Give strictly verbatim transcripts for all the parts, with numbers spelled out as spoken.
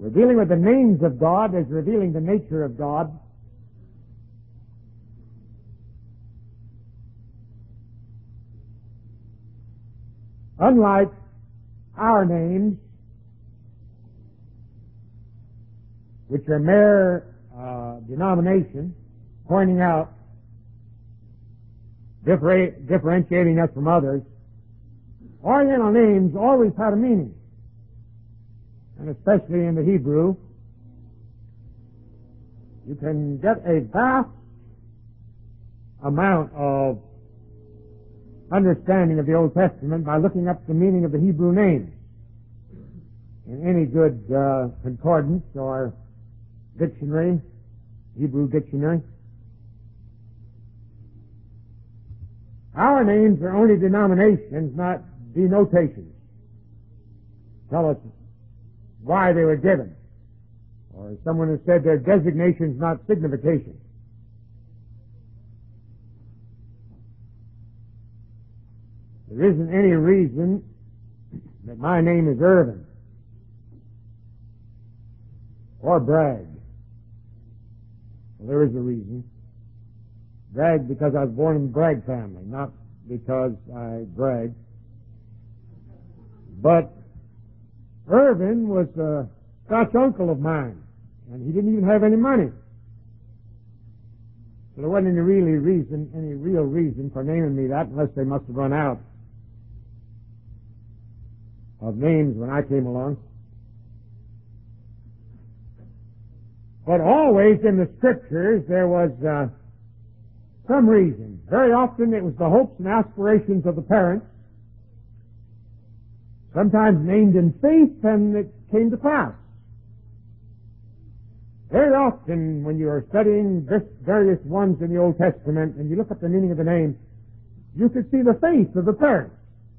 We're dealing with the names of God as revealing the nature of God. Unlike our names, which are mere uh, denomination, pointing out, differ- differentiating us from others, Oriental names always had a meaning, and especially in the Hebrew. You can get a vast amount of understanding of the Old Testament by looking up the meaning of the Hebrew names in any good uh, concordance or dictionary, Hebrew dictionary. Our names are only denominations, not denotations. Tell us why they were given. Or as someone has said, they're designations, not significations. There isn't any reason that my name is Irvin or Bragg. Well, there is a reason. Bragg because I was born in the Bragg family, not because I brag. But Irvin was a Scotch uncle of mine, and he didn't even have any money. So there wasn't any really reason, any real reason for naming me that, unless they must have run out of names when I came along. But always in the Scriptures there was uh, some reason. Very often it was the hopes and aspirations of the parents, sometimes named in faith, and it came to pass. Very often when you are studying this various ones in the Old Testament and you look up the meaning of the name, you could see the faith of the parents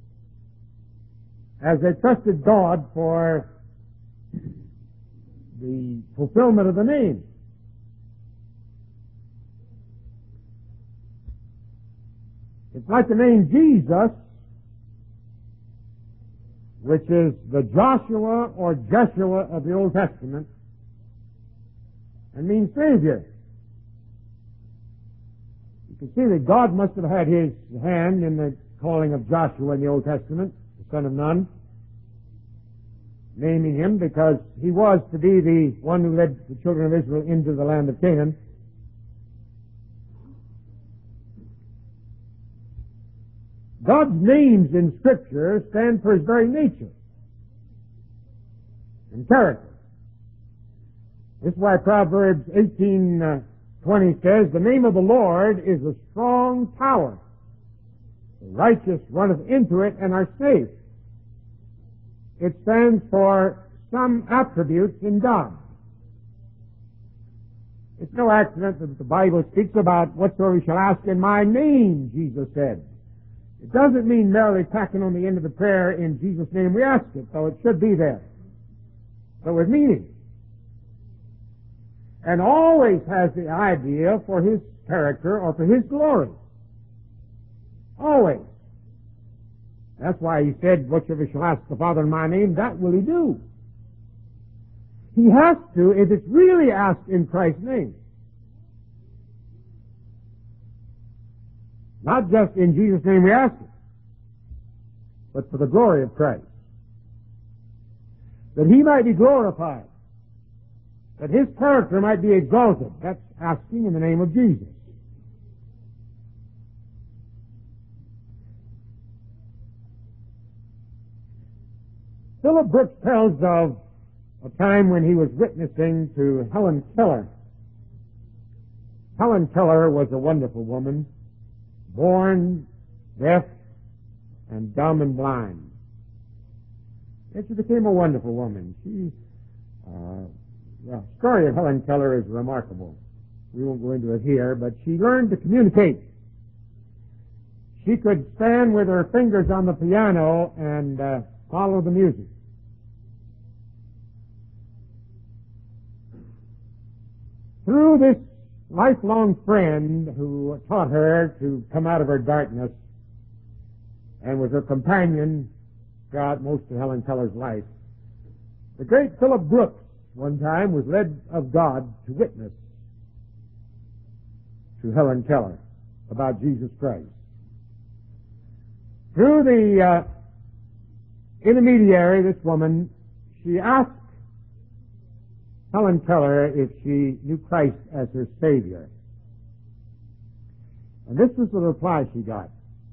as they trusted God for the fulfillment of the name. It's like the name Jesus, which is the Joshua or Jeshua of the Old Testament, and means Savior. You can see that God must have had His hand in the calling of Joshua in the Old Testament, the son of Nun, naming him because he was to be the one who led the children of Israel into the land of Canaan. God's names in Scripture stand for His very nature and character. This is why Proverbs eighteen twenty says, "The name of the Lord is a strong tower. The righteous runneth into it and are safe." It stands for some attributes in God. It's no accident that the Bible speaks about whatsoever we shall ask in my name, Jesus said. It doesn't mean merely tacking on the end of the prayer, in Jesus' name we ask it, though it should be there, but with meaning. And always has the idea for His character or for His glory. Always. That's why He said, "Whatsoever shall ask the Father in my name, that will He do." He has to if it's really asked in Christ's name. Not just in Jesus' name we ask it, but for the glory of Christ. That He might be glorified. That His character might be exalted. That's asking in the name of Jesus. Philip Brooks tells of a time when he was witnessing to Helen Keller. Helen Keller was a wonderful woman, born deaf and dumb and blind. Yet she became a wonderful woman. She, uh, the story of Helen Keller is remarkable. We won't go into it here, but she learned to communicate. She could stand with her fingers on the piano and uh, follow the music. Through this lifelong friend who taught her to come out of her darkness and was her companion throughout most of Helen Keller's life, the great Philip Brooks one time was led of God to witness to Helen Keller about Jesus Christ. Through the uh, intermediary, this woman, she asked Helen Keller if she knew Christ as her Savior. And this was the reply she got.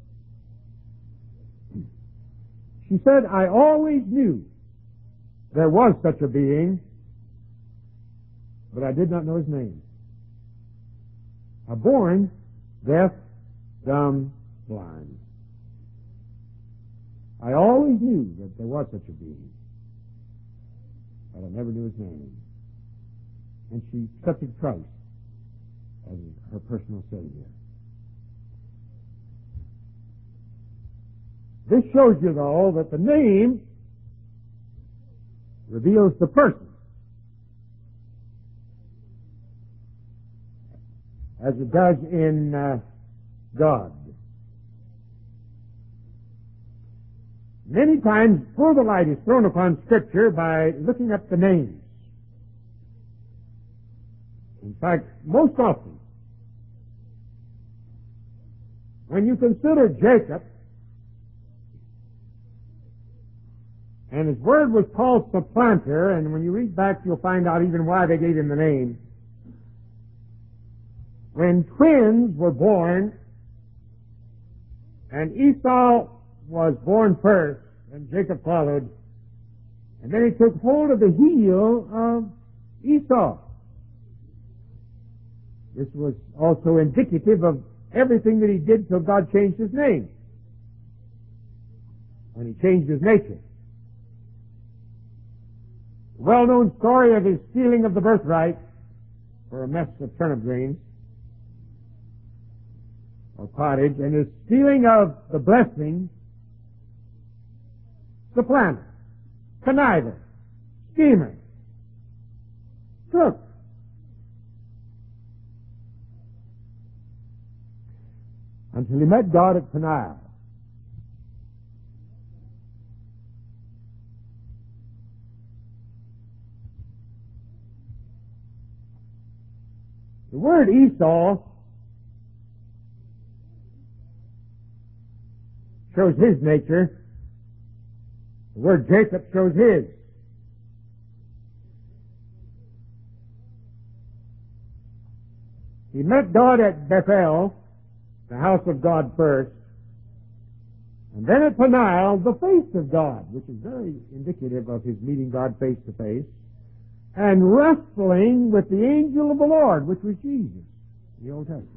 She said, "I always knew there was such a being, but I did not know his name. A born deaf, dumb, blind. I always knew that there was such a being, but I never knew his name." And she accepted Christ as her personal Savior. This shows you, though, that the name reveals the person, as it does in uh, God. Many times further light is thrown upon Scripture by looking up the names. In fact, most often, when you consider Jacob, and his word was called supplanter, and when you read back you'll find out even why they gave him the name. When twins were born, and Esau was born first, and Jacob followed, and then he took hold of the heel of Esau. This was also indicative of everything that he did till God changed his name, when he changed his nature. The well-known story of his stealing of the birthright for a mess of turnip greens or pottage, and his stealing of the blessing, the planner, conniver, schemer, crook. Until he met God at Peniel. The word Esau shows his nature. The word Jacob shows his. He met God at Bethel, the house of God first, and then at Peniel, the face of God, which is very indicative of his meeting God face to face, and wrestling with the angel of the Lord, which was Jesus, in the Old Testament.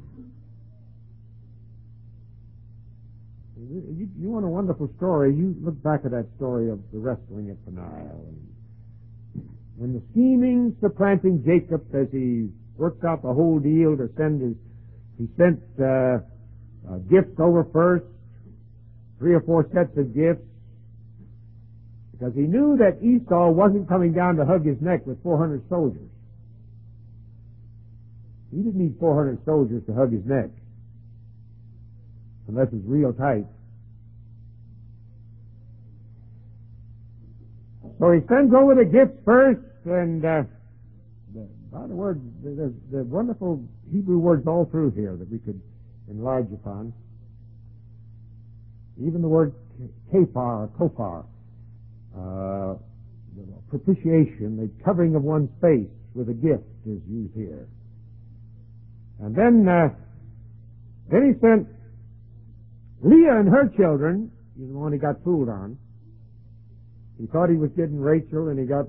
You, you want a wonderful story, you look back at that story of the wrestling at Peniel. And when the scheming, supplanting Jacob, as he worked out the whole deal to send his, he sent uh, uh, gifts over first, three or four sets of gifts, because he knew that Esau wasn't coming down to hug his neck with four hundred soldiers. He didn't need four hundred soldiers to hug his neck, unless it's real tight. So he sends over the gifts first, and uh, the, by the word, there's the wonderful Hebrew words all through here that we could enlarge upon. Even the word kafar or kofar, uh, propitiation, the covering of one's face with a gift, is used here. And then, uh, then he sent Leah and her children. He's the one he got fooled on. He thought he was getting Rachel, and he got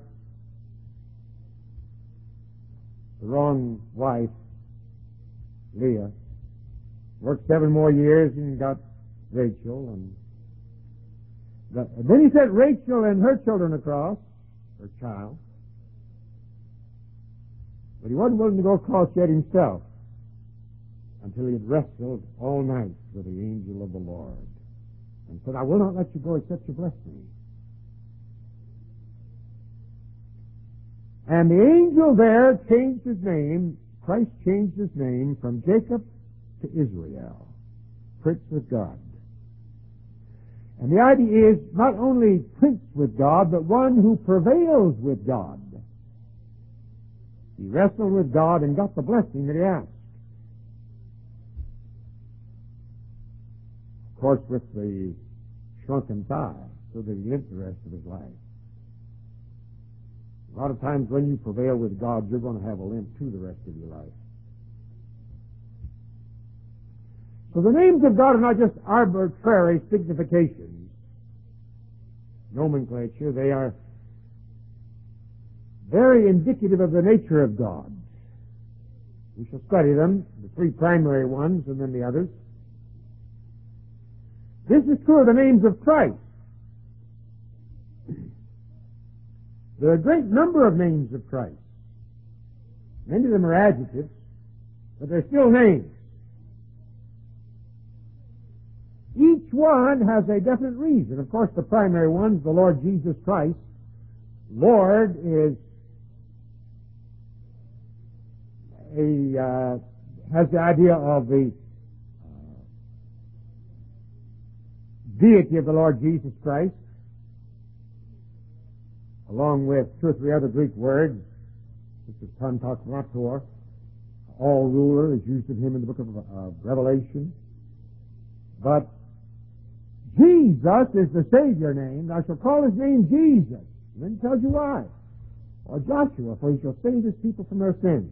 the wrong wife, Leah. Worked seven more years and got Rachel, and, the, and then he sent Rachel and her children across, her child. But he wasn't willing to go across yet himself until he had wrestled all night with the angel of the Lord, and said, "I will not let you go except you bless me." And the angel there changed his name. Christ changed his name from Jacob to Israel, Prince with God. And the idea is not only prince with God, but one who prevails with God. He wrestled with God and got the blessing that he asked. Of course, with the shrunken thigh, so that he lived the rest of his life. A lot of times when you prevail with God, you're going to have a limp too the rest of your life. So the names of God are not just arbitrary significations, nomenclature. They are very indicative of the nature of God. We shall study them, the three primary ones and then the others. This is true of the names of Christ. There are a great number of names of Christ. Many of them are adjectives, but they're still names. Each one has a definite reason. Of course, the primary ones, the Lord Jesus Christ. Lord is a uh, has the idea of the uh, deity of the Lord Jesus Christ, along with two or three other Greek words, such as Pantokrator, all ruler, is used of him in the book of uh, Revelation. But Jesus is the Savior name. I shall call his name Jesus. And then he tells you why. Or Joshua, for he shall save his people from their sins.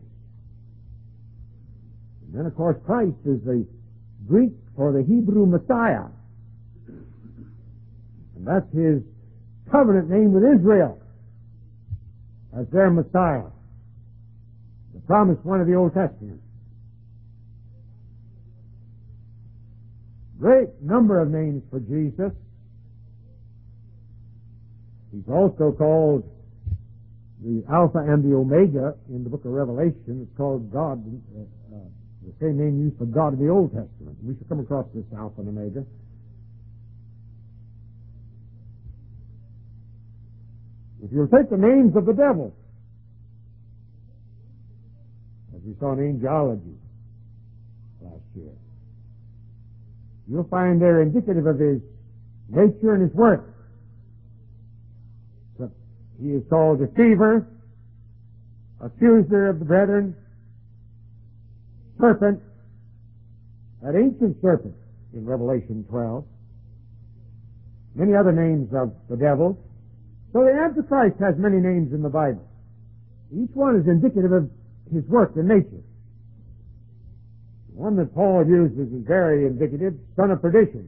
And then, of course, Christ is the Greek for the Hebrew Messiah. And that's his covenant name with Israel as their Messiah, the promised one of the Old Testament. Great number of names for Jesus. He's also called the Alpha and the Omega in the book of Revelation. It's called God, uh, uh, the same name used for God in the Old Testament. We shall come across this Alpha and Omega. If you'll take the names of the devil, as we saw in angelology last year, you'll find they're indicative of his nature and his work. So he is called deceiver, accuser of the brethren, serpent, that ancient serpent in Revelation twelve, many other names of the devil. So the Antichrist has many names in the Bible. Each one is indicative of his work and nature. The one that Paul uses is very indicative, son of perdition,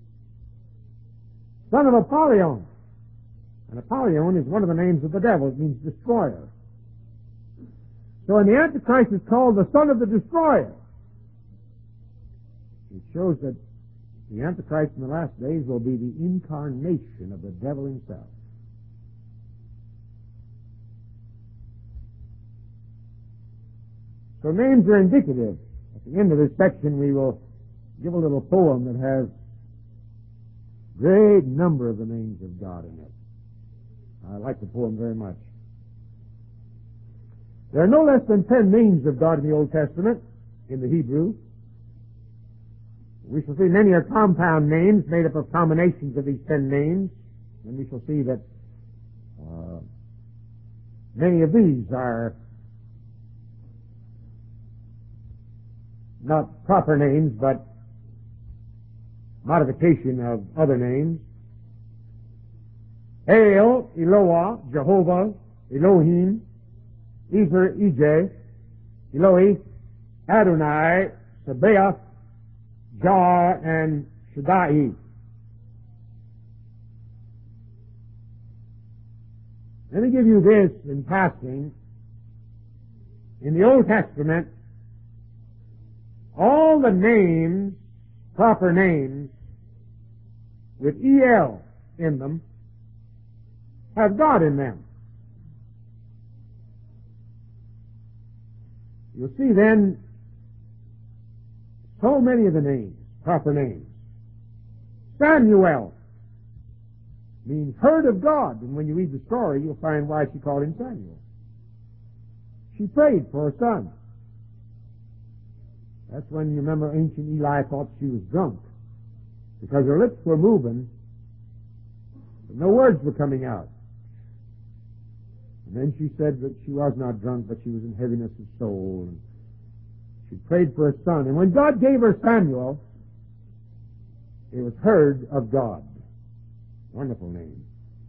son of Apollyon. And Apollyon is one of the names of the devil. It means destroyer. So when the Antichrist is called the son of the destroyer, it shows that the Antichrist in the last days will be the incarnation of the devil himself. So names are indicative. At the end of this section, we will give a little poem that has a great number of the names of God in it. I like the poem very much. There are no less than ten names of God in the Old Testament, in the Hebrew. We shall see many are compound names made up of combinations of these ten names, and we shall see that uh, many of these are not proper names, but modification of other names. El, Eloah, Jehovah, Elohim, Ezer, Ej, Eloi, Adonai, Sabaoth, Jah, and Shaddai. Let me give you this in passing. In the Old Testament, all the names, proper names, with E L in them, have God in them. You'll see then so many of the names, proper names. Samuel means heard of God, and when you read the story, you'll find why she called him Samuel. She prayed for her son. That's when you remember ancient Eli thought she was drunk, because her lips were moving, but no words were coming out. And then she said that she was not drunk, but she was in heaviness of soul. And she prayed for a son. And when God gave her Samuel, it was heard of God. Wonderful name.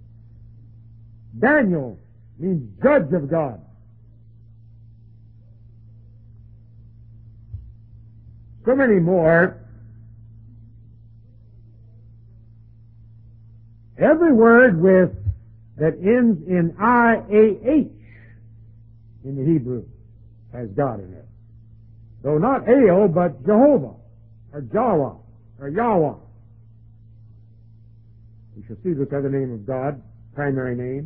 Daniel means judge of God. So many more. Every word with that ends in I A H in the Hebrew has God in it. Though not Al, but Jehovah, or Jawa, or Yahweh. We shall see this other name of God, primary name.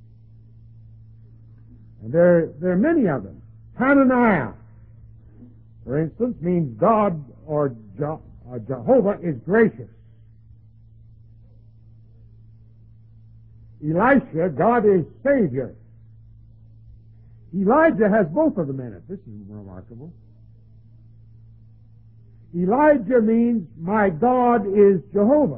And there, there are many of them. Hananiah, for instance, means God or Je- uh, Jehovah is gracious. Elisha, God is Savior. Elijah has both of them in it. This is remarkable. Elijah means my God is Jehovah,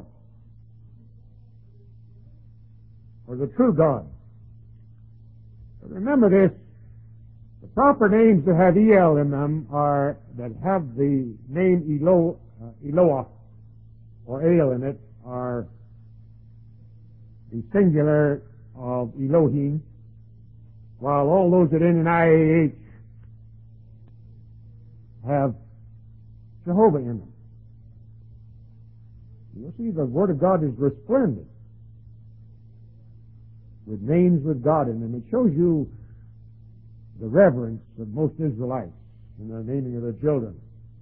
or the true God. But remember this, the proper names that have E L in them are, that have the name Elo, uh, Eloah, or Ale in it, are the singular of Elohim, while all those that end in I A H have Jehovah in them. You'll see the Word of God is resplendent with names with God in them. It shows you the reverence of most Israelites in the naming of their children.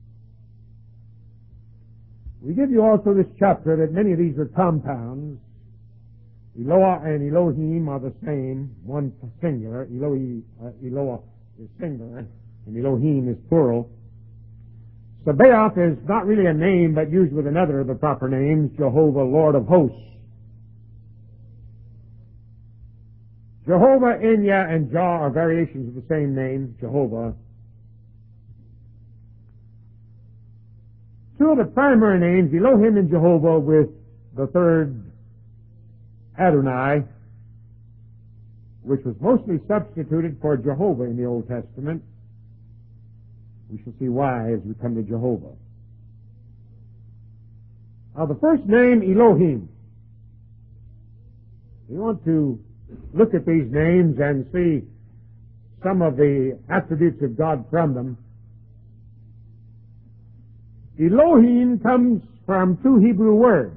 We give you also this chapter that many of these are compounds. Eloah and Elohim are the same, one singular. Elohi, uh, Eloah is singular, and Elohim is plural. Sabaoth is not really a name, but used with another of the proper names, Jehovah, Lord of hosts. Jehovah, Inya, and Jah are variations of the same name, Jehovah. Two of the primary names, Elohim and Jehovah, with the third, Adonai, which was mostly substituted for Jehovah in the Old Testament. We shall see why as we come to Jehovah. Now the first name, Elohim. We want to look at these names and see some of the attributes of God from them. Elohim comes from two Hebrew words.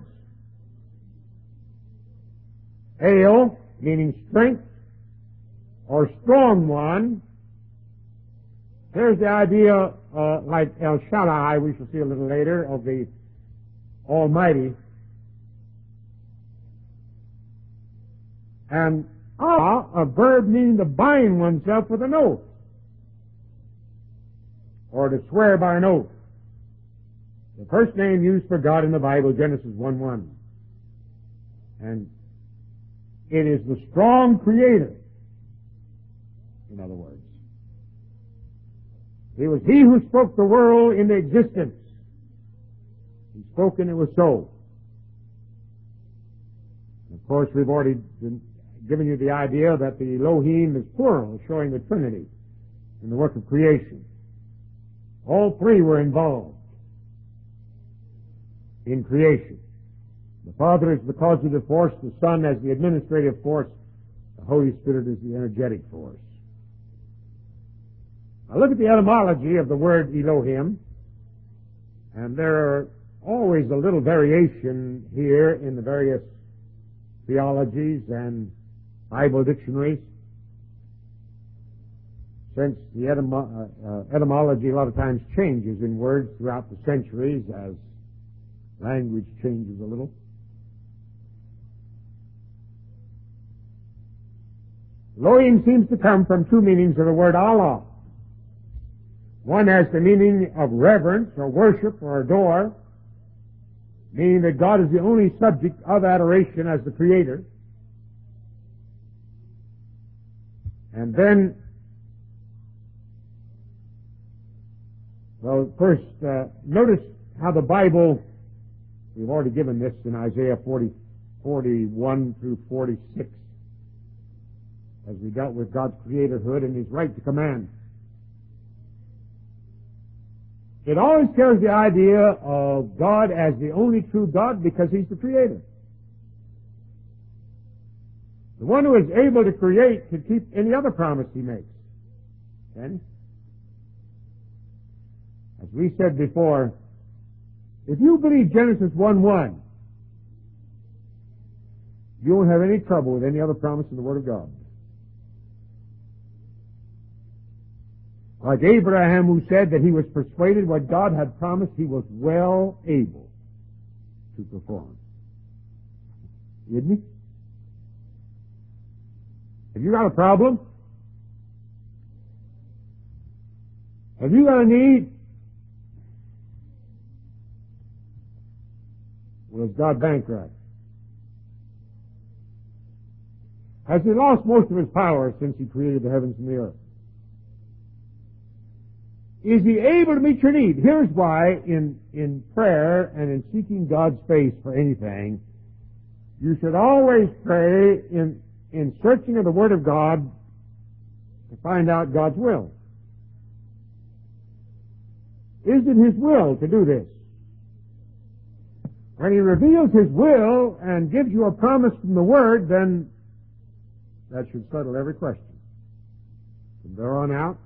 El, meaning strength, or strong one. There's the idea, uh, like El Shaddai, we shall see a little later, of the Almighty. And Ah, a verb meaning to bind oneself with an oath, or to swear by an oath. The first name used for God in the Bible, Genesis one one. And it is the strong creator, in other words. It was he who spoke the world into existence. He spoke and it was so. And of course, we've already been given you the idea that the Elohim is plural, showing the Trinity in the work of creation. All three were involved in creation. The Father is the causative force, the Son as the administrative force, the Holy Spirit is the energetic force. Now look at the etymology of the word Elohim, and there are always a little variation here in the various theologies and Bible dictionaries, since the etymo- uh, uh, etymology a lot of times changes in words throughout the centuries as language changes a little. Elohim seems to come from two meanings of the word Allah. One has the meaning of reverence or worship or adore, meaning that God is the only subject of adoration as the Creator. And then, well, first, uh, notice how the Bible, we've already given this in Isaiah forty, forty-one through forty-six. as we dealt with God's creatorhood and His right to command. It always carries the idea of God as the only true God because He's the Creator. The one who is able to create can keep any other promise He makes. Can he? As we said before, if you believe Genesis one one, you won't have any trouble with any other promise in the Word of God. Like Abraham, who said that he was persuaded what God had promised, he was well able to perform. Isn't he? Have you got a problem? Have you got a need? Well, is God bankrupt? Has He lost most of His power since He created the heavens and the earth? Is He able to meet your need? Here's why in, in prayer and in seeking God's face for anything, you should always pray in, in searching of the Word of God to find out God's will. Is it His will to do this? When He reveals His will and gives you a promise from the Word, then that should settle every question. From there on out,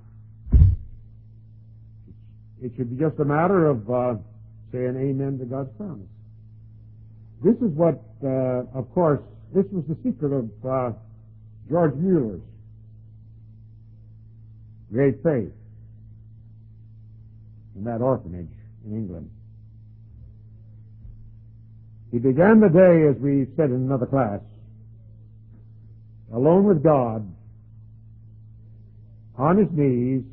it should be just a matter of uh, saying amen to God's promise. This is what, uh, of course, this was the secret of uh, George Mueller's great faith in that orphanage in England. He began the day, as we said in another class, alone with God, on his knees,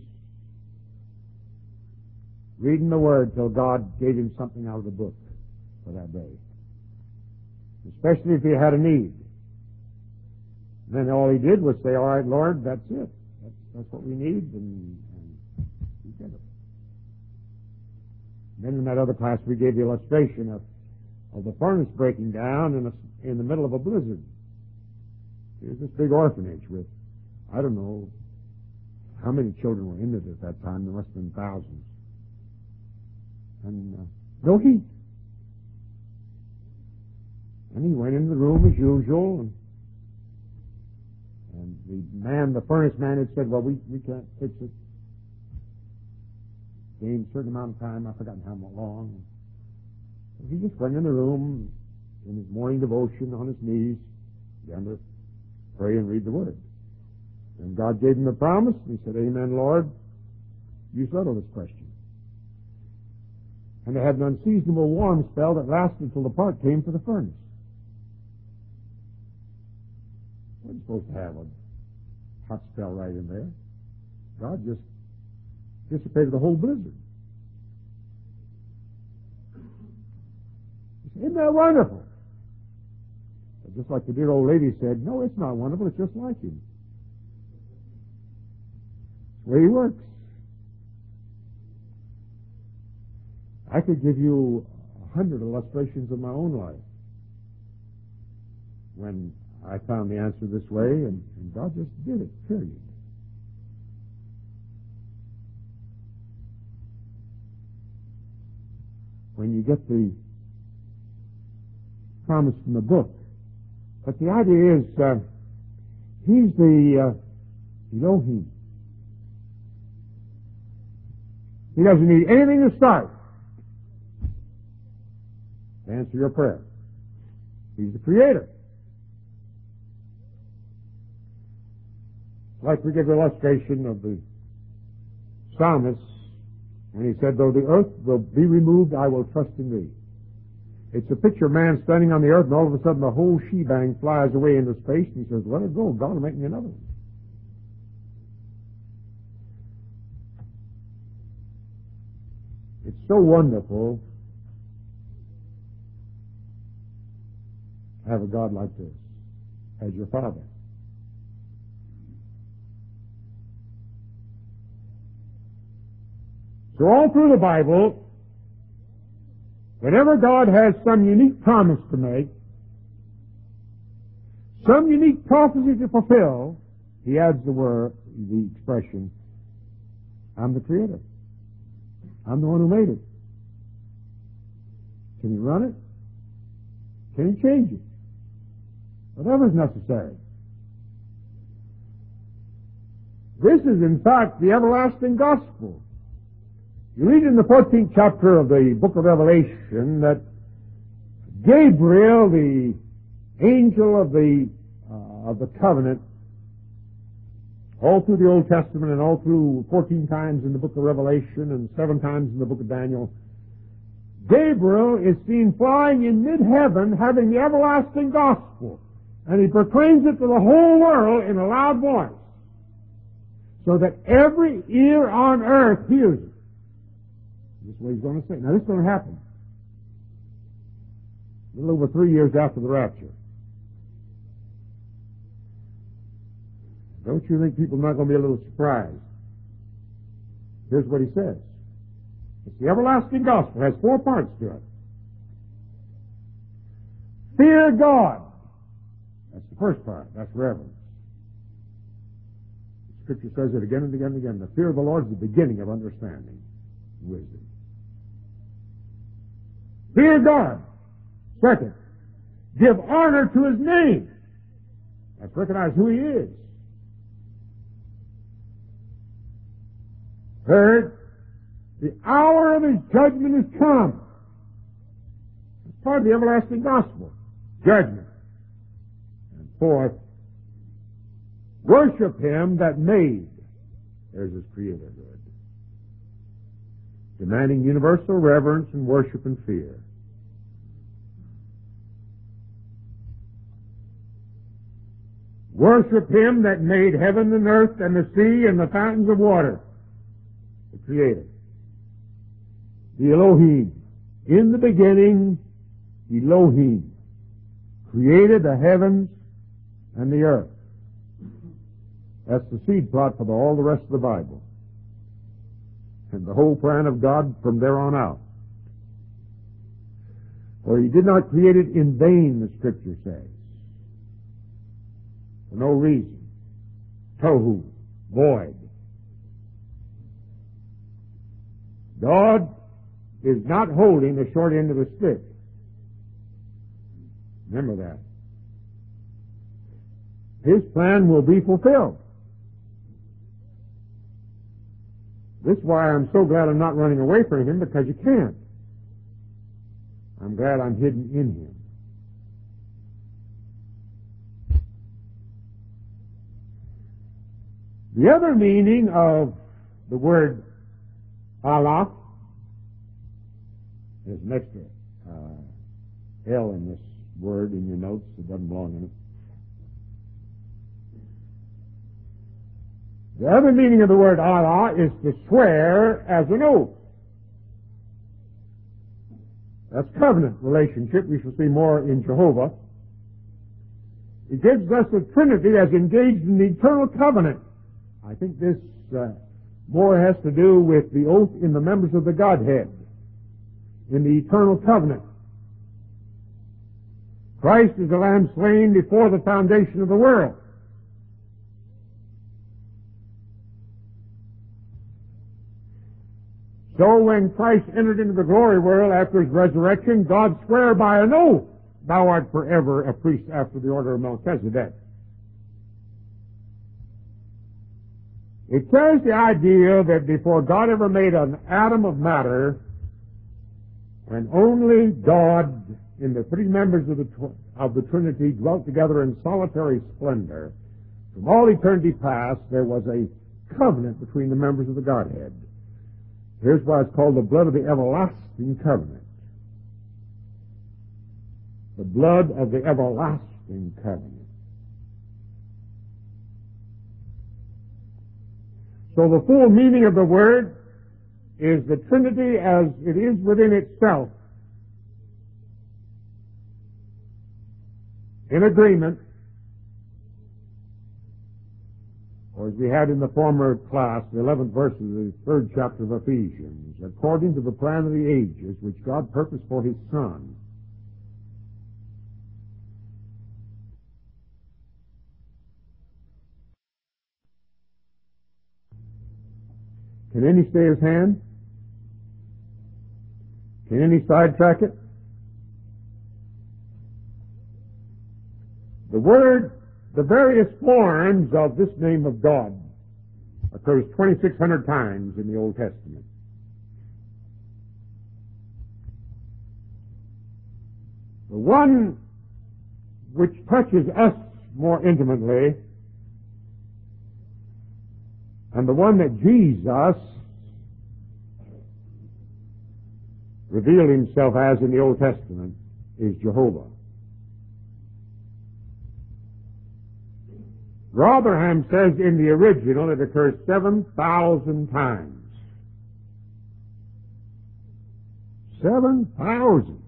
reading the Word till God gave him something out of the book for that day. Especially if he had a need. Then all he did was say, all right, Lord, that's it. That's, that's what we need, and, and he did it. Then in that other class we gave the illustration of, of the furnace breaking down in, a, in the middle of a blizzard. Here's this big orphanage with, I don't know how many children were in it at that time. There must have been thousands. And uh, no heat. And he went into the room as usual, and, and the man, the furnace man, had said, well, we, we can't fix it. Gave a certain amount of time, I've forgotten how long. So he just went in the room in his morning devotion on his knees, began to pray and read the Word. And God gave him the promise, and he said, amen, Lord, you settle this question. And they had an unseasonable warm spell that lasted until the part came for the furnace. Wasn't supposed to have a hot spell right in there. God just dissipated the whole blizzard. Isn't that wonderful? But just like the dear old lady said, no, it's not wonderful, it's just like him. It's the way he works. I could give you a hundred illustrations of my own life when I found the answer this way, and, and God just did it, period. When you get the promise from the book. But the idea is, uh, he's the uh, Elohim. He doesn't need anything to start to answer your prayer. He's the Creator. Like we give the illustration of the psalmist when he said, though the earth will be removed, I will trust in thee. It's a picture of man standing on the earth, and all of a sudden the whole shebang flies away into space, and he says, let it go, God will make me another one. It's so wonderful to have a God like this as your Father. So all through the Bible, whenever God has some unique promise to make, some unique prophecy to fulfill, he adds the word, the expression, I'm the creator. I'm the one who made it. Can you run it? Can you change it? Whatever is necessary. This is, in fact, the everlasting gospel. You read in the fourteenth chapter of the book of Revelation that Gabriel, the angel of the uh, of the covenant, all through the Old Testament and all through fourteen times in the book of Revelation and seven times in the book of Daniel, Gabriel is seen flying in mid-heaven having the everlasting gospel, and he proclaims it to the whole world in a loud voice, so that every ear on earth hears it. This is what he's going to say. Now, this is going to happen a little over three years after the rapture. Don't you think people are not going to be a little surprised? Here's what he says. It's the everlasting gospel. It has four parts to it. Fear God. That's the first part. That's reverence. The Scripture says it again and again and again. The fear of the Lord is the beginning of understanding, wisdom. Fear God. Second, give honor to His name. Let's recognize who He is. Third, the hour of His judgment has come. It's part of the everlasting gospel. Judgment. And fourth, worship Him that made. There's His creator good. Demanding universal reverence and worship and fear. Worship Him that made heaven and earth and the sea and the fountains of water. The Creator. The Elohim. In the beginning, Elohim created the heavens and the earth. That's the seed plot for the, all the rest of the Bible. And the whole plan of God from there on out. For He did not create it in vain, the Scripture says. For no reason. Tohu, void. God is not holding the short end of the stick. Remember that. His plan will be fulfilled. This is why I'm so glad I'm not running away from Him, because you can't. I'm glad I'm hidden in Him. The other meaning of the word Allah, there's an extra uh, L in this word in your notes that doesn't belong in it. The other meaning of the word Allah is to swear as an oath. That's covenant relationship. We shall see more in Jehovah. It gives us the Trinity as engaged in the eternal covenant. I think this uh, more has to do with the oath in the members of the Godhead, in the eternal covenant. Christ is the Lamb slain before the foundation of the world. So when Christ entered into the glory world after His resurrection, God swore by an oath, thou art forever a priest after the order of Melchizedek. It carries the idea that before God ever made an atom of matter, when only God in the three members of the, of the Trinity dwelt together in solitary splendor, from all eternity past, there was a covenant between the members of the Godhead. Here's why it's called the blood of the everlasting covenant. The blood of the everlasting covenant. So the full meaning of the word is the Trinity as it is within itself, in agreement, or as we had in the former class, the eleventh verse of the third chapter of Ephesians, according to the plan of the ages which God purposed for His Son, Can any stay his hand? Can any sidetrack it? The word, the various forms of this name of God occurs twenty-six hundred times in the Old Testament. The one which touches us more intimately, and the one that Jesus revealed himself as in the Old Testament, is Jehovah. Rotherham says in the original it occurs seven thousand times. Seven thousand.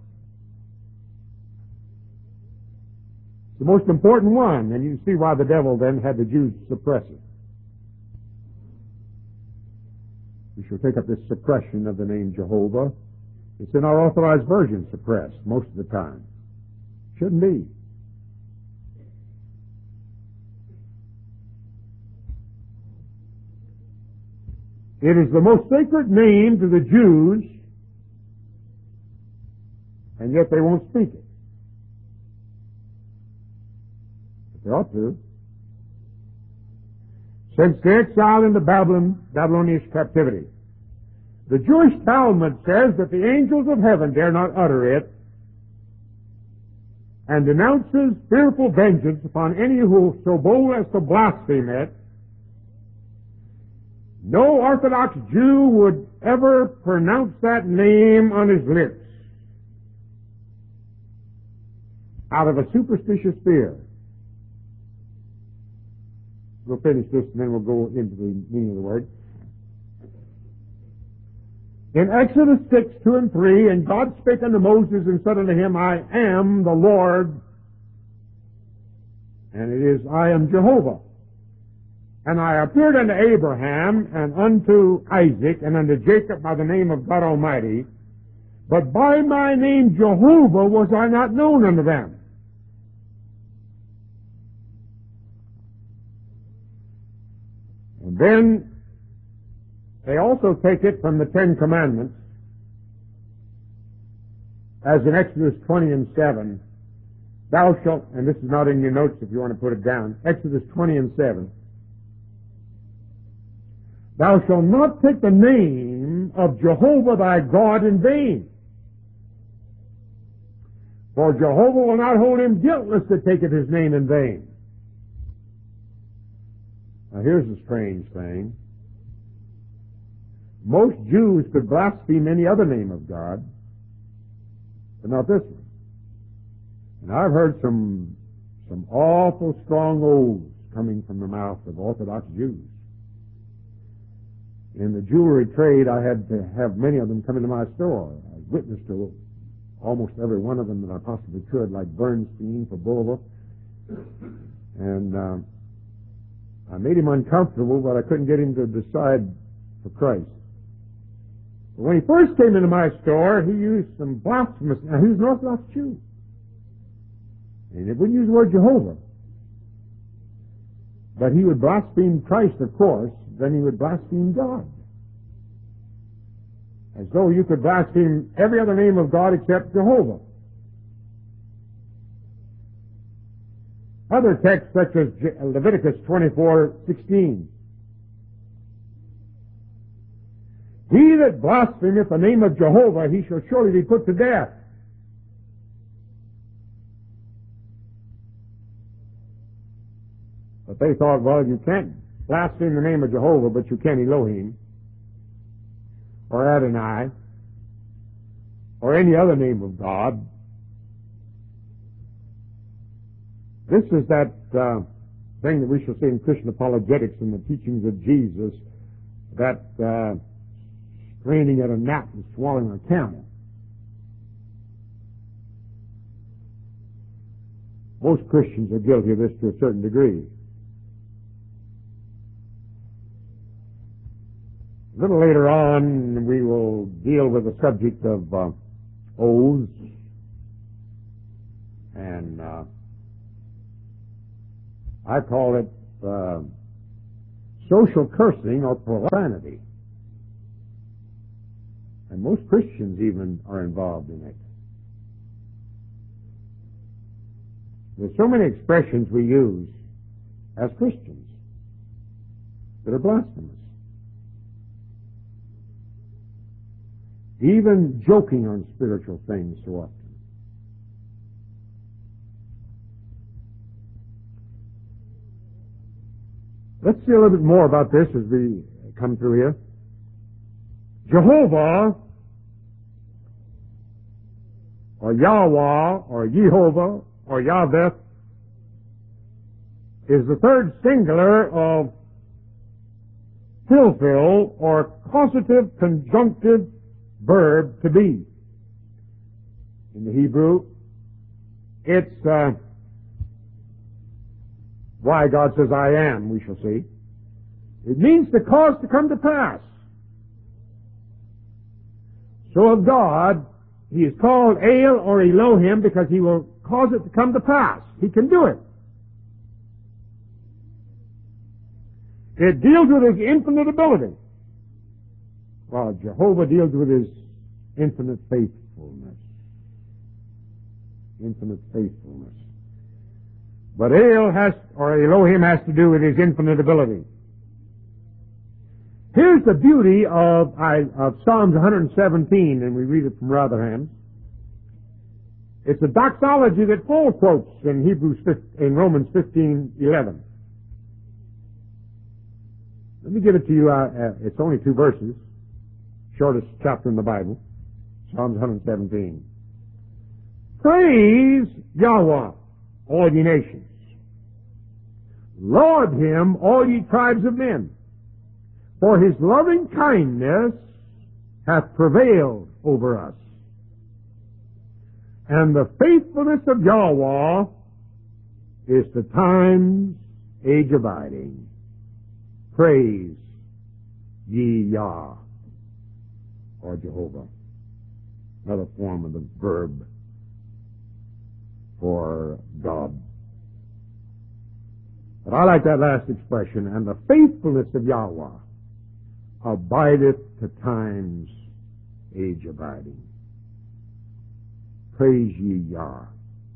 The most important one, and you see why the devil then had the Jews suppress it. We shall take up this suppression of the name Jehovah. It's in our Authorized Version suppressed most of the time. Shouldn't be. It is the most sacred name to the Jews, and yet they won't speak it. But they ought to. Since the exile into Babylon, Babylonian captivity, the Jewish Talmud says that the angels of heaven dare not utter it, and denounces fearful vengeance upon any who so bold as to blaspheme it. No Orthodox Jew would ever pronounce that name on his lips out of a superstitious fear. We'll finish this and then we'll go into the meaning of the word. In Exodus six, two and three, and God spake unto Moses and said unto him, I am the Lord, and it is, I am Jehovah. And I appeared unto Abraham, and unto Isaac, and unto Jacob by the name of God Almighty, but by my name Jehovah was I not known unto them. And then they also take it from the Ten Commandments, as in Exodus twenty and seven, thou shalt, and this is not in your notes if you want to put it down, Exodus twenty and seven, thou shalt not take the name of Jehovah thy God in vain. For Jehovah will not hold him guiltless that taketh his name in vain. Now here's a strange thing. Most Jews could blaspheme any other name of God, but not this one. And I've heard some, some awful strong oaths coming from the mouth of Orthodox Jews. In the jewelry trade, I had to have many of them come into my store. I witnessed to almost every one of them that I possibly could, like Bernstein for Bulova. And uh, I made him uncomfortable, but I couldn't get him to decide for Christ. But when he first came into my store, he used some blasphemous... Now, he was an Orthodox Jew. And he wouldn't use the word Jehovah. But he would blaspheme Christ, of course. Then he would blaspheme God. As though you could blaspheme every other name of God except Jehovah. Other texts such as Leviticus twenty-four sixteen. He that blasphemeth the name of Jehovah, he shall surely be put to death. But they thought, well, you can't blaspheme the name of Jehovah, but you can Elohim, or Adonai, or any other name of God. This is that uh, thing that we shall see in Christian apologetics and the teachings of Jesus, that uh, straining at a gnat and swallowing a camel. Most Christians are guilty of this to a certain degree. A little later on, we will deal with the subject of uh, oaths and uh, I call it uh, social cursing or profanity. And most Christians even are involved in it. There's so many expressions we use as Christians that are blasphemous. Even joking on spiritual things so often. Let's see a little bit more about this as we come through here. Jehovah, or Yahweh, or Jehovah, or Yahweh, is the third singular of Hilphil, or causative conjunctive verb to be. In the Hebrew, it's uh, why God says I am, we shall see. It means to cause to come to pass. So of God, He is called El or Elohim because He will cause it to come to pass. He can do it. It deals with His infinite ability, while Jehovah deals with His infinite faithfulness. Infinite faithfulness. But El has, or Elohim has to do with His infinite ability. Here's the beauty of, of Psalms one seventeen, and we read it from Rotherham. It's a doxology that Paul quotes in Hebrews, in Romans fifteen eleven. Let me give it to you. Uh, uh, it's only two verses, shortest chapter in the Bible, Psalms one seventeen. Praise Yahweh, all ye nations. Laud Him, all ye tribes of men. For His loving kindness hath prevailed over us. And the faithfulness of Yahweh is to times age abiding. Praise ye Yah, or Jehovah. Another form of the verb for God. But I like that last expression, and the faithfulness of Yahweh abideth to times age abiding. Praise ye Yah.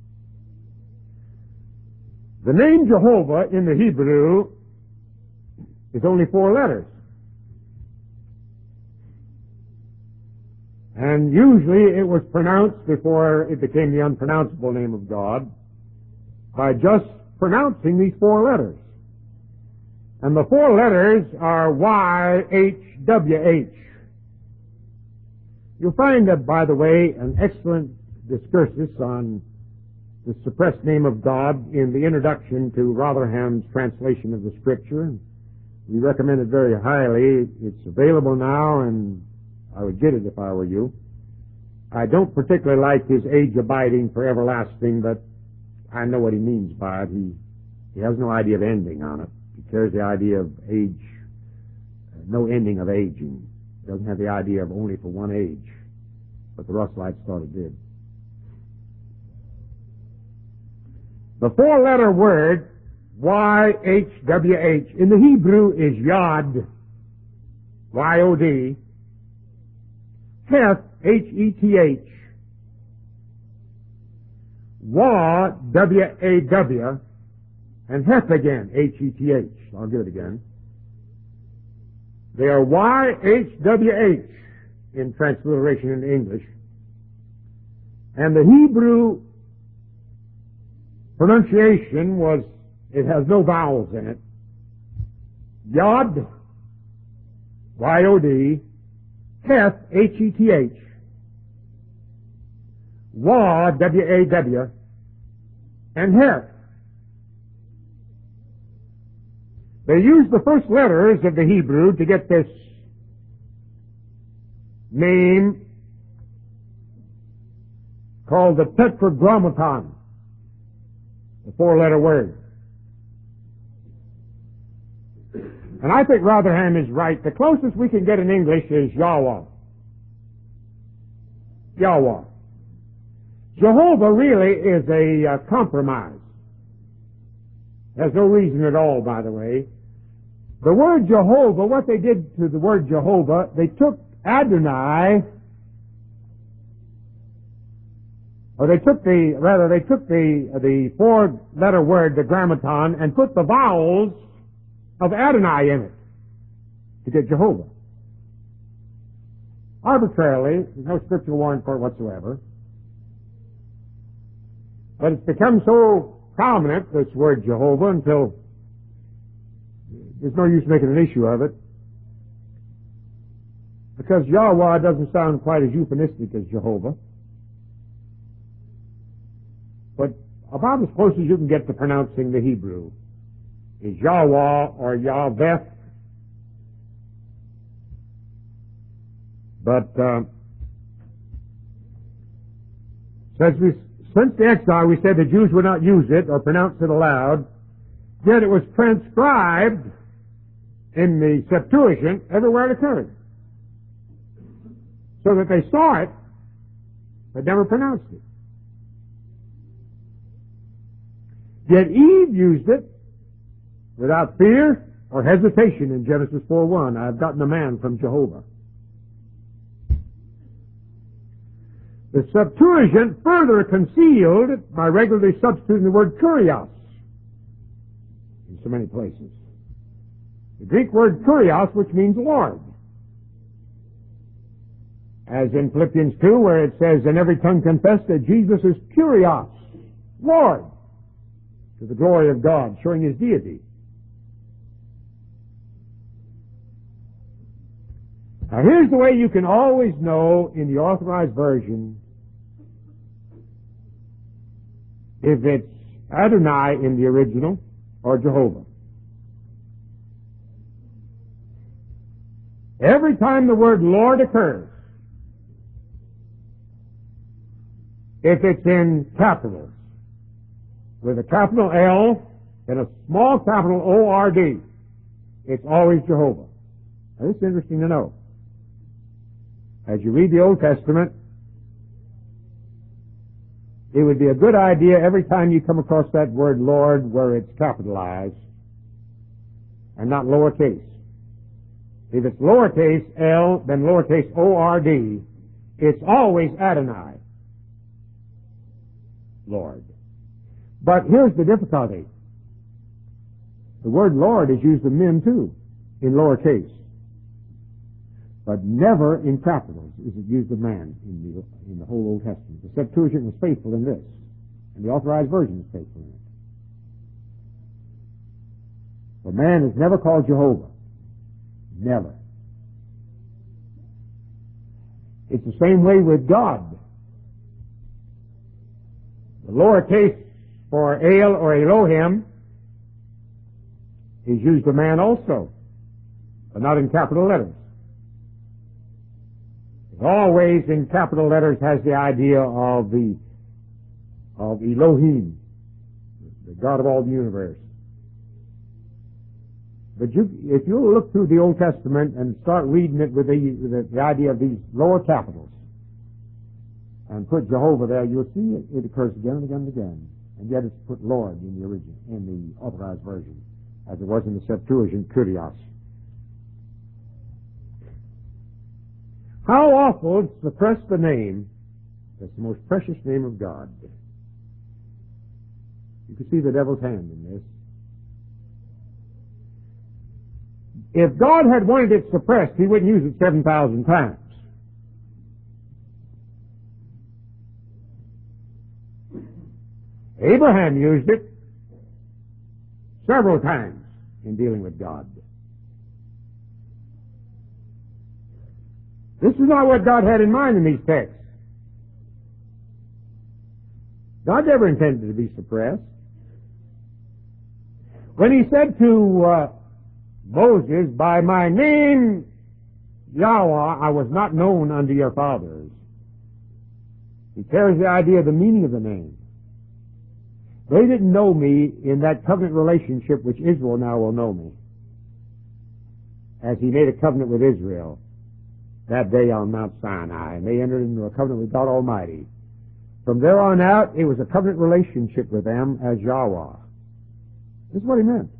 The name Jehovah in the Hebrew is only four letters. And usually it was pronounced before it became the unpronounceable name of God by just pronouncing these four letters. And the four letters are Y H W H. You'll find that, by the way, an excellent discursus on the suppressed name of God in the introduction to Rotherham's translation of the Scripture. We recommend it very highly. It's available now, and I would get it if I were you. I don't particularly like his age abiding for everlasting, but I know what he means by it. He, he has no idea of ending on it. He carries the idea of age, uh, no ending of aging. He doesn't have the idea of only for one age, but the Russellites thought it did. The four-letter word, Y H W H, in the Hebrew is Yod, Y O D, Heth, H E T H, Wah, W A W, and Heth again, H E T H. I'll give it again. They are Y H W H in transliteration into English. And the Hebrew pronunciation was, it has no vowels in it. Yod, Y O D, Heth, H E T H, Wah, W A W, and Heth. They use the first letters of the Hebrew to get this name called the Tetragrammaton, the four-letter word. And I think Rotherham is right. The closest we can get in English is Yahweh. Yahweh. Jehovah really is a uh, compromise. There's no reason at all, by the way. The word Jehovah, what they did to the word Jehovah, they took Adonai Or they took the, rather, they took the, the four-letter word, the grammaton, and put the vowels of Adonai in it to get Jehovah. Arbitrarily, there's no scriptural warrant for it whatsoever. But it's become so prominent, this word Jehovah, until there's no use making an issue of it. Because Yahweh doesn't sound quite as euphemistic as Jehovah. But about as close as you can get to pronouncing the Hebrew is Yahweh or Yahveh. But uh, since, we, since the exile, we said the Jews would not use it or pronounce it aloud, yet it was transcribed in the Septuagint everywhere it occurred, so that they saw it but never pronounced it. Yet Eve used it without fear or hesitation in Genesis four one. I have gotten a man from Jehovah. The Septuagint further concealed by regularly substituting the word kurios in so many places. The Greek word kurios, which means Lord. As in Philippians two, where it says, "And every tongue confess that Jesus is kurios, Lord, to the glory of God," showing his deity. Now here's the way you can always know in the Authorized Version if it's Adonai in the original or Jehovah. Every time the word Lord occurs, if it's in capitals, with a capital L and a small capital O R D, it's always Jehovah. Now, this is interesting to know. As you read the Old Testament, it would be a good idea every time you come across that word Lord where it's capitalized and not lowercase. If it's lowercase L, then lowercase O R D, it's always Adonai, Lord. But here's the difficulty. The word Lord is used of men too, in lowercase. But never in capitals is it used of man in the, in the whole Old Testament. The Septuagint was faithful in this, and the Authorized Version is faithful in it. For man is never called Jehovah. Never. It's the same way with God. The lowercase for El or Elohim is used of man also, but not in capital letters. It always in capital letters has the idea of the of Elohim, the God of all the universe. But you, if you look through the Old Testament and start reading it with the, the, the idea of these lower capitals and put Jehovah there, you'll see it, it occurs again and again and again. And yet it's put Lord in the original, in the Authorized Version, as it was in the Septuagint, kurios. How awful to suppress the name that's the most precious name of God. You can see the devil's hand in this. If God had wanted it suppressed, he wouldn't use it seven thousand times. Abraham used it several times in dealing with God. This is not what God had in mind in these texts. God never intended it to be suppressed. When he said to uh, Moses, "By my name, Yahweh, I was not known unto your fathers," he carries the idea of the meaning of the name. They didn't know me in that covenant relationship which Israel now will know me, as he made a covenant with Israel that day on Mount Sinai, and they entered into a covenant with God Almighty. From there on out, it was a covenant relationship with them as Yahweh. This is what he meant.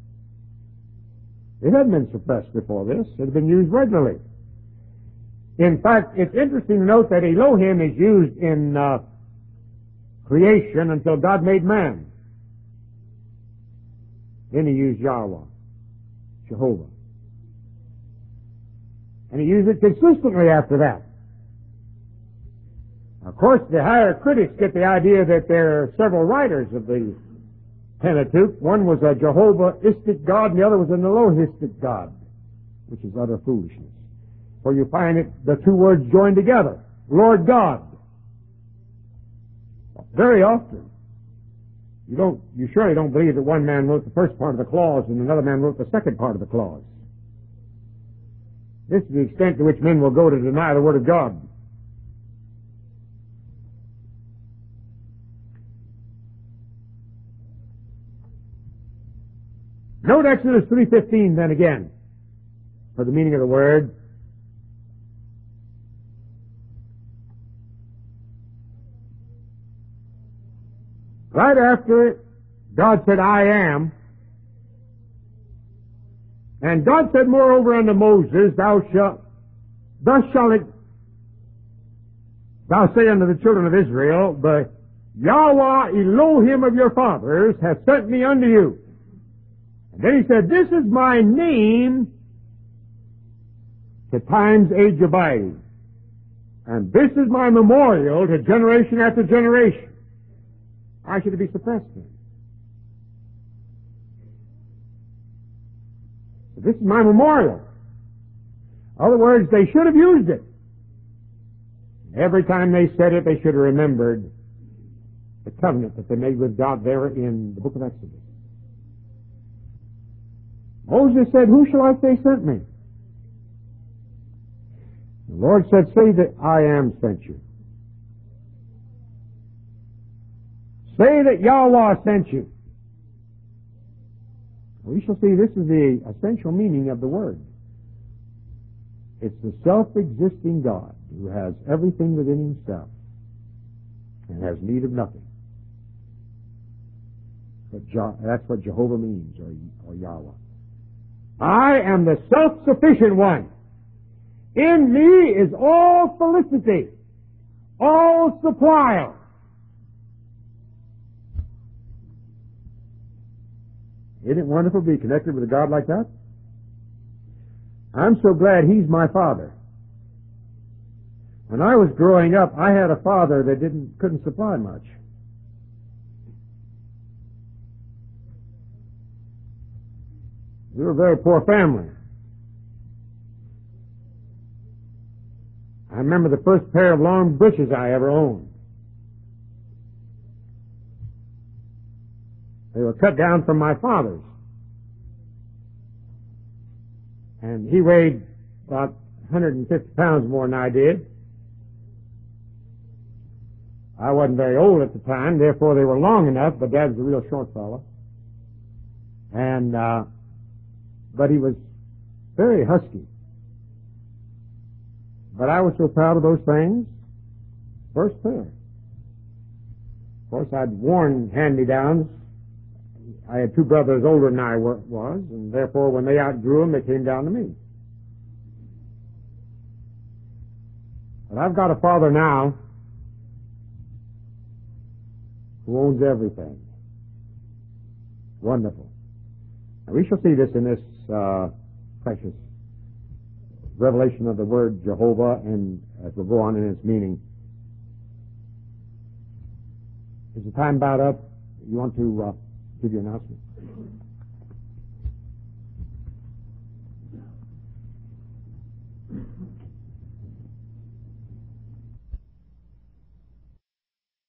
It hadn't been suppressed before this. It had been used regularly. In fact, it's interesting to note that Elohim is used in uh, creation until God made man. Then he used Yahweh, Jehovah. And he used it consistently after that. Of course, the higher critics get the idea that there are several writers of the Pentateuch. One was a Jehovah-istic God, and the other was an Elohistic God, which is utter foolishness. For you find it, the two words joined together, Lord God. Very often, you don't, you surely don't believe that one man wrote the first part of the clause and another man wrote the second part of the clause. This is the extent to which men will go to deny the Word of God. Note Exodus three fifteen then again, for the meaning of the word. Right after it, God said, I am. And God said moreover unto Moses, Thou shalt, thus shall it, thou say unto the children of Israel, the Yahweh Elohim of your fathers hath sent me unto you. And then he said, This is my name to time's age abiding. And this is my memorial to generation after generation. How should it be suppressed then? This is my memorial. In other words, they should have used it. Every time they said it, they should have remembered the covenant that they made with God there in the book of Exodus. Moses said, Who shall I say sent me? The Lord said, Say that I am sent you. Say that Yahweh sent you. We shall see this is the essential meaning of the word. It's the self-existing God who has everything within himself and has need of nothing. But Je- that's what Jehovah means, or, or Yahweh. I am the self-sufficient one. In me is all felicity, all supply. Isn't it wonderful to be connected with a God like that? I'm so glad He's my Father. When I was growing up, I had a father that didn't couldn't supply much. We were a very poor family. I remember the first pair of long breeches I ever owned. They were cut down from my father's. And he weighed about one hundred fifty pounds more than I did. I wasn't very old at the time, therefore they were long enough, but Dad was a real short fellow. And, uh, but he was very husky. But I was so proud of those things. First pair. Of course, I'd worn hand-me-downs. I had two brothers older than I were, was, and therefore when they outgrew them, they came down to me. But I've got a father now who owns everything. Wonderful. Now we shall see this in this uh, precious revelation of the word Jehovah, and as we'll go on in its meaning. Is the time about up? You want to uh, give your announcement?